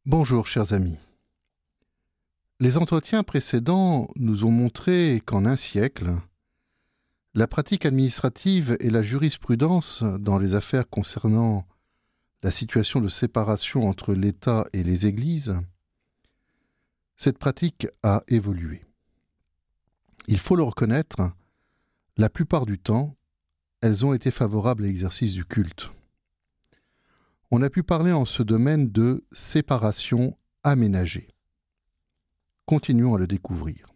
Bonjour chers amis. Les entretiens précédents nous ont montré qu'en un siècle, la pratique administrative et la jurisprudence dans les affaires concernant la situation de séparation entre l'État et les Églises, cette pratique a évolué. Il faut le reconnaître, la plupart du temps, elles ont été favorables à l'exercice du culte. On a pu parler en ce domaine de séparation aménagée. Continuons à le découvrir.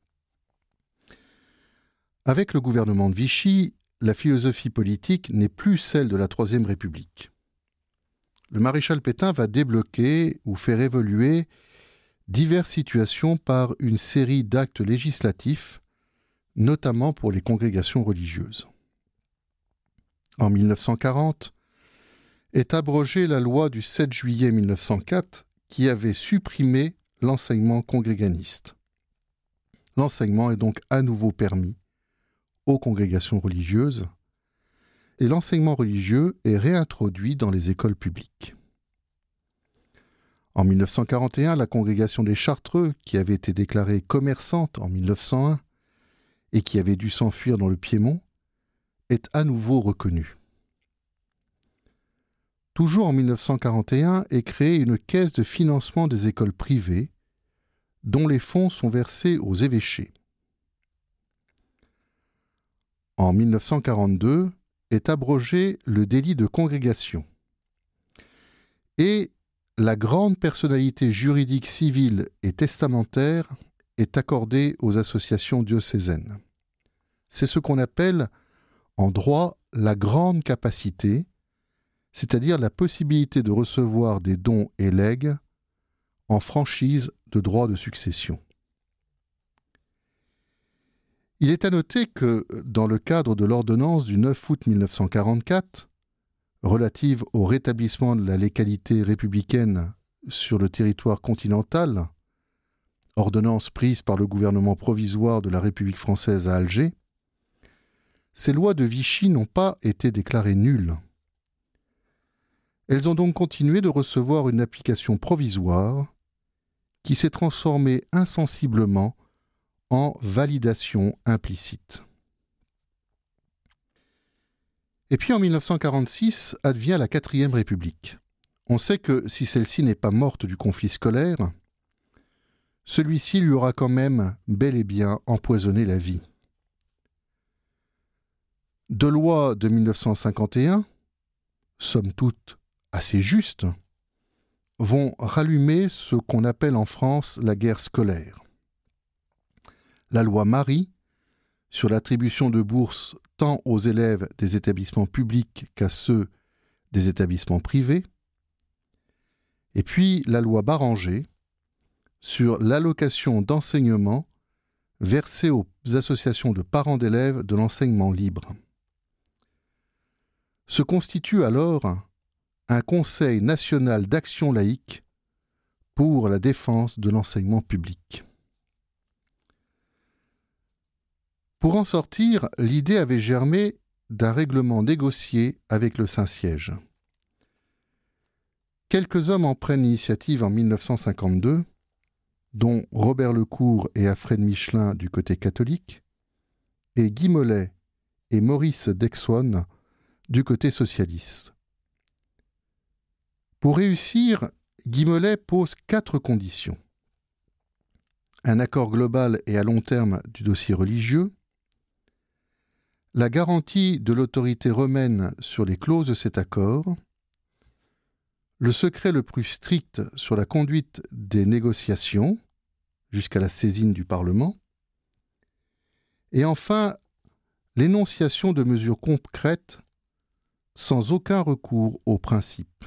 Avec le gouvernement de Vichy, la philosophie politique n'est plus celle de la Troisième République. Le maréchal Pétain va débloquer ou faire évoluer diverses situations par une série d'actes législatifs, notamment pour les congrégations religieuses. En 1940, est abrogée la loi du 7 juillet 1904 qui avait supprimé l'enseignement congréganiste. L'enseignement est donc à nouveau permis aux congrégations religieuses et l'enseignement religieux est réintroduit dans les écoles publiques. En 1941, la congrégation des Chartreux, qui avait été déclarée commerçante en 1901 et qui avait dû s'enfuir dans le Piémont, est à nouveau reconnue. Toujours en 1941 est créée une caisse de financement des écoles privées dont les fonds sont versés aux évêchés. En 1942 est abrogé le délit de congrégation et la grande personnalité juridique civile et testamentaire est accordée aux associations diocésaines. C'est ce qu'on appelle en droit la grande capacité, c'est-à-dire la possibilité de recevoir des dons et legs en franchise de droit de succession. Il est à noter que, dans le cadre de l'ordonnance du 9 août 1944, relative au rétablissement de la légalité républicaine sur le territoire continental, ordonnance prise par le gouvernement provisoire de la République française à Alger, ces lois de Vichy n'ont pas été déclarées nulles. Elles ont donc continué de recevoir une application provisoire qui s'est transformée insensiblement en validation implicite. Et puis en 1946 advient la 4e République. On sait que si celle-ci n'est pas morte du conflit scolaire, celui-ci lui aura quand même bel et bien empoisonné la vie. Deux lois de 1951, somme toute assez justes, vont rallumer ce qu'on appelle en France la guerre scolaire. La loi Marie, sur l'attribution de bourses tant aux élèves des établissements publics qu'à ceux des établissements privés, et puis la loi Baranger, sur l'allocation d'enseignement versée aux associations de parents d'élèves de l'enseignement libre. Se constitue alors un Conseil national d'action laïque pour la défense de l'enseignement public. Pour en sortir, l'idée avait germé d'un règlement négocié avec le Saint-Siège. Quelques hommes en prennent l'initiative en 1952, dont Robert Lecourt et Alfred Michelin du côté catholique, et Guy Mollet et Maurice Dexon du côté socialiste. Pour réussir, Guy Mollet pose 4 conditions. Un accord global et à long terme du dossier religieux, la garantie de l'autorité romaine sur les clauses de cet accord, le secret le plus strict sur la conduite des négociations, jusqu'à la saisine du Parlement, et enfin l'énonciation de mesures concrètes sans aucun recours aux principes.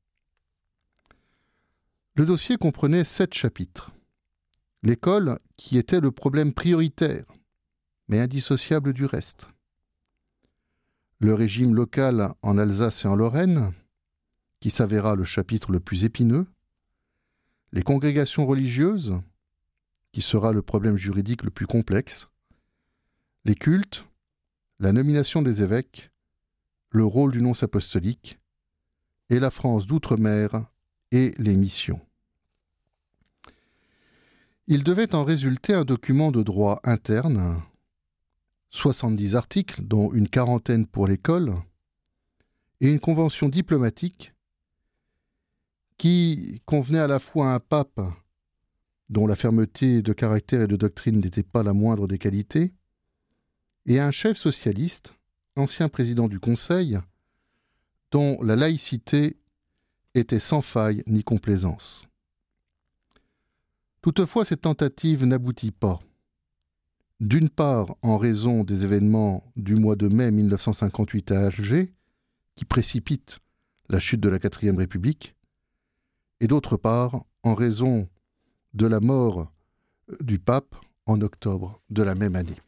Le dossier comprenait 7 chapitres. L'école, qui était le problème prioritaire, mais indissociable du reste. Le régime local en Alsace et en Lorraine, qui s'avéra le chapitre le plus épineux. Les congrégations religieuses, qui sera le problème juridique le plus complexe. Les cultes, la nomination des évêques, le rôle du nonce apostolique, et la France d'outre-mer et les missions. Il devait en résulter un document de droit interne, 70 articles, dont une quarantaine pour l'école, et une convention diplomatique qui convenait à la fois à un pape dont la fermeté de caractère et de doctrine n'était pas la moindre des qualités, et à un chef socialiste, ancien président du Conseil, dont la laïcité était sans faille ni complaisance. Toutefois, cette tentative n'aboutit pas. D'une part, en raison des événements du mois de mai 1958 à Alger, qui précipitent la chute de la Quatrième République, et d'autre part, en raison de la mort du pape en octobre de la même année.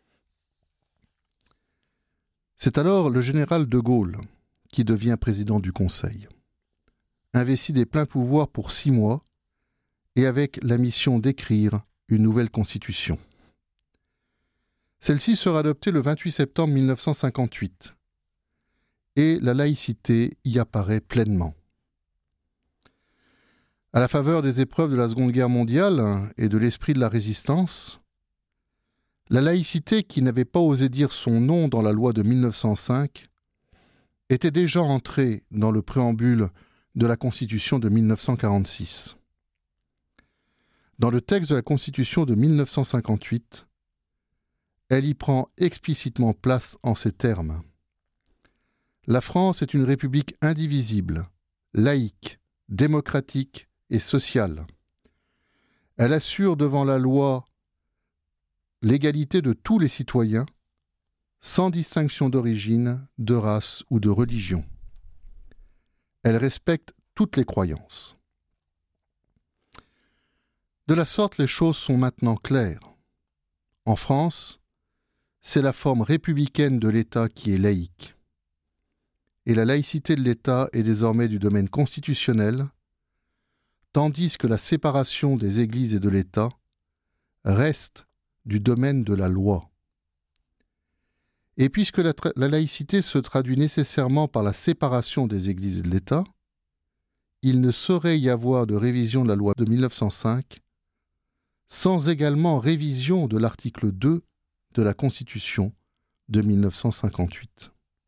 C'est alors le général de Gaulle qui devient président du Conseil, investi des pleins pouvoirs pour 6 mois et avec la mission d'écrire une nouvelle constitution. Celle-ci sera adoptée le 28 septembre 1958 et la laïcité y apparaît pleinement. À la faveur des épreuves de la Seconde Guerre mondiale et de l'esprit de la résistance, la laïcité, qui n'avait pas osé dire son nom dans la loi de 1905, était déjà entrée dans le préambule de la Constitution de 1946. Dans le texte de la Constitution de 1958, elle y prend explicitement place en ces termes. La France est une république indivisible, laïque, démocratique et sociale. Elle assure devant la loi l'égalité de tous les citoyens, sans distinction d'origine, de race ou de religion. Elle respecte toutes les croyances. De la sorte, les choses sont maintenant claires. En France, c'est la forme républicaine de l'État qui est laïque. Et la laïcité de l'État est désormais du domaine constitutionnel, tandis que la séparation des Églises et de l'État reste du domaine de la loi. Et puisque la laïcité se traduit nécessairement par la séparation des Églises et de l'État, il ne saurait y avoir de révision de la loi de 1905 sans également révision de l'article 2 de la Constitution de 1958.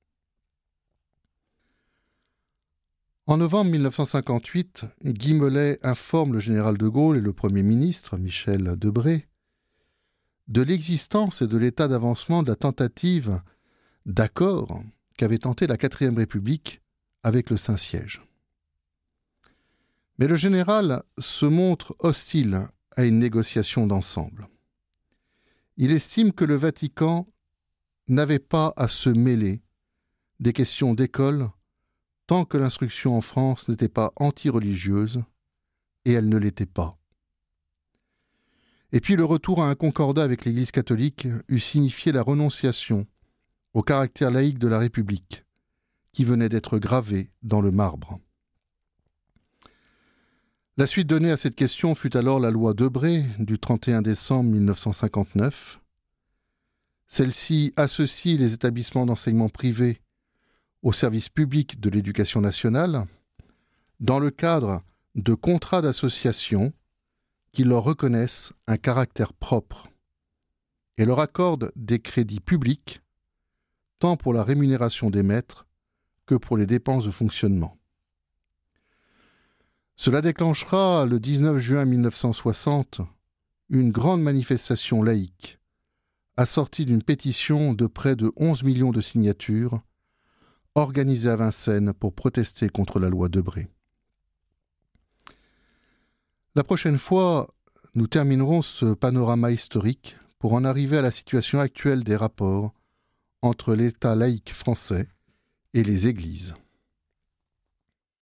En novembre 1958, Guy Mollet informe le général de Gaulle et le Premier ministre, Michel Debré, de l'existence et de l'état d'avancement de la tentative d'accord qu'avait tenté la Quatrième République avec le Saint-Siège. Mais le général se montre hostile à une négociation d'ensemble. Il estime que le Vatican n'avait pas à se mêler des questions d'école tant que l'instruction en France n'était pas anti-religieuse, et elle ne l'était pas. Et puis le retour à un concordat avec l'Église catholique eût signifié la renonciation au caractère laïque de la République, qui venait d'être gravé dans le marbre. La suite donnée à cette question fut alors la loi Debré du 31 décembre 1959. Celle-ci associe les établissements d'enseignement privés au service public de l'éducation nationale dans le cadre de contrats d'association qui leur reconnaissent un caractère propre et leur accordent des crédits publics tant pour la rémunération des maîtres que pour les dépenses de fonctionnement. Cela déclenchera le 19 juin 1960 une grande manifestation laïque assortie d'une pétition de près de 11 millions de signatures organisée à Vincennes pour protester contre la loi Debré. La prochaine fois, nous terminerons ce panorama historique pour en arriver à la situation actuelle des rapports entre l'État laïque français et les Églises.